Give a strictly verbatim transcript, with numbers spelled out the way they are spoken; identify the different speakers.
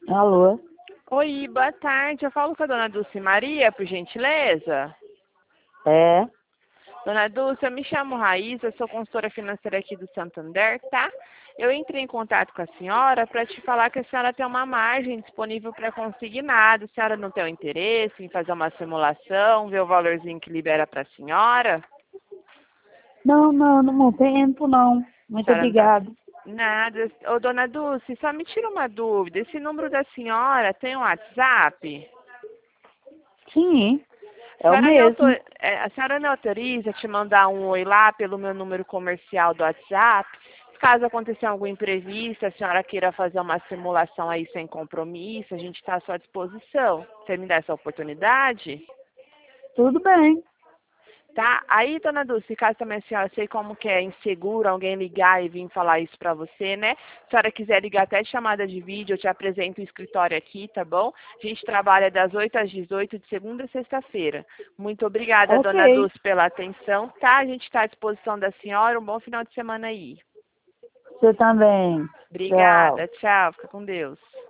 Speaker 1: Alô?
Speaker 2: Oi, boa tarde. Eu falo com a dona Dulce Maria, por gentileza.
Speaker 1: É?
Speaker 2: Dona Dulce, eu me chamo Raíssa, sou consultora financeira aqui do Santander, tá? Eu entrei em contato com a senhora para te falar que a senhora tem uma margem disponível para consignado. A senhora não tem o interesse em fazer uma simulação, ver o valorzinho que libera para a senhora?
Speaker 1: Não, não, não tem tempo não.
Speaker 2: A
Speaker 1: Muito
Speaker 2: senhora não tá...
Speaker 1: obrigado.
Speaker 2: Nada. Ô, dona Dulce, só me tira uma dúvida. Esse número da senhora tem um WhatsApp?
Speaker 1: Sim,
Speaker 2: A
Speaker 1: é o
Speaker 2: senhora, me
Speaker 1: mesmo.
Speaker 2: autor... é, a senhora me autoriza te mandar um oi lá pelo meu número comercial do WhatsApp? Caso aconteça algum imprevisto, a senhora queira fazer uma simulação aí sem compromisso, a gente está à sua disposição. Você me dá essa oportunidade?
Speaker 1: Tudo bem.
Speaker 2: Tá? Aí, dona Dulce, caso também a senhora sei como que é inseguro alguém ligar e vir falar isso pra você, né? Se a senhora quiser ligar até de chamada de vídeo, eu te apresento o escritório aqui, tá bom? A gente trabalha das oito às dezoito, de segunda a sexta-feira. Muito obrigada,
Speaker 1: Ok.
Speaker 2: dona Dulce, pela atenção, tá? A gente está à disposição da senhora. Um bom final de semana aí.
Speaker 1: Você também. Tchau.
Speaker 2: Obrigada, tchau, fica com Deus.